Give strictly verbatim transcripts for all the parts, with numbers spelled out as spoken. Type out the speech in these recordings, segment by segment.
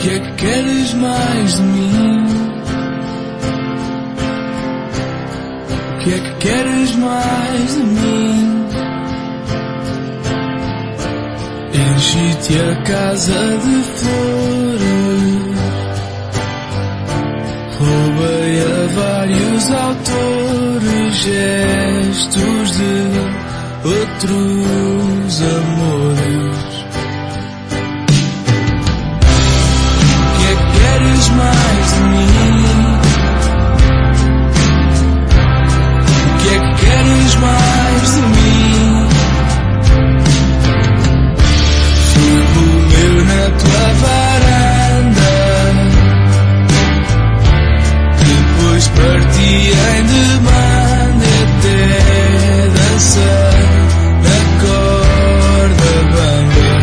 que é que queres mais de mim? O que é que queres mais de mim? Enchi-te a casa de flores, roubei a vários autores gestos de outros amores. O que é que queres mais de mim? O que é que queres mais de mim? Fico meu na tua varanda, depois parti em demanda até dançar na corda bamba.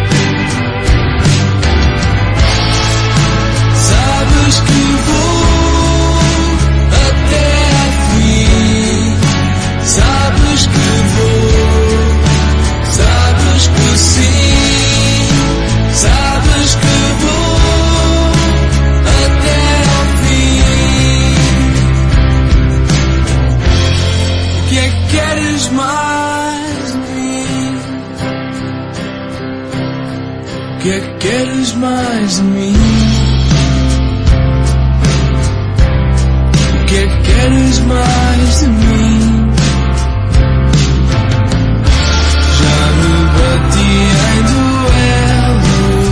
Sabes que vou até ao fim, sabes que vou, sabes que sim, sabes que vou até ao fim. O que é que queres mais de mim? O que é que queres mais de mim? O que é que queres mais de mim? Já me bati em duelo,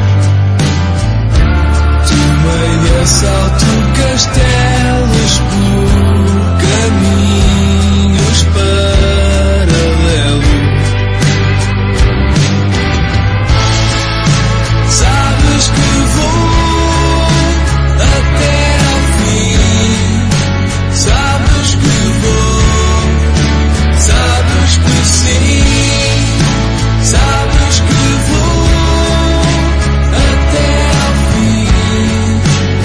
tomei de assalto castelos por caminhos paralelos. Sabes que vou até ao fim, sabes que vou, sabes que sim, sabes que vou até ao fim.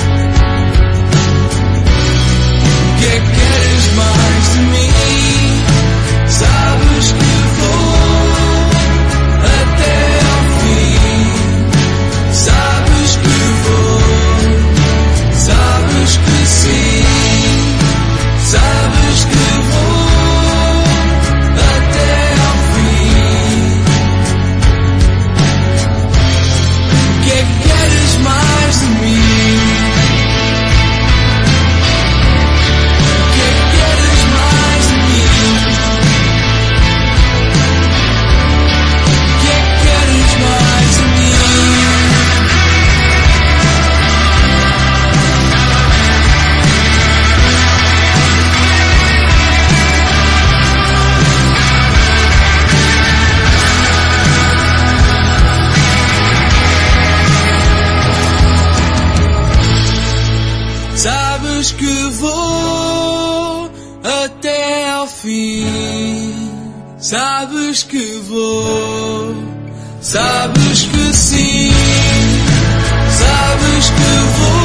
O que é que queres mais de mim? Sabes que vou até ao fim, sabes que vou, sabes que sim, sabes que vou até ao fim. O que é que queres mais de mim? O que é que queres mais de mim? O que é que queres mais de mim? Sabes que vou até ao fim, sabes que vou, sabes que sim, sabes que vou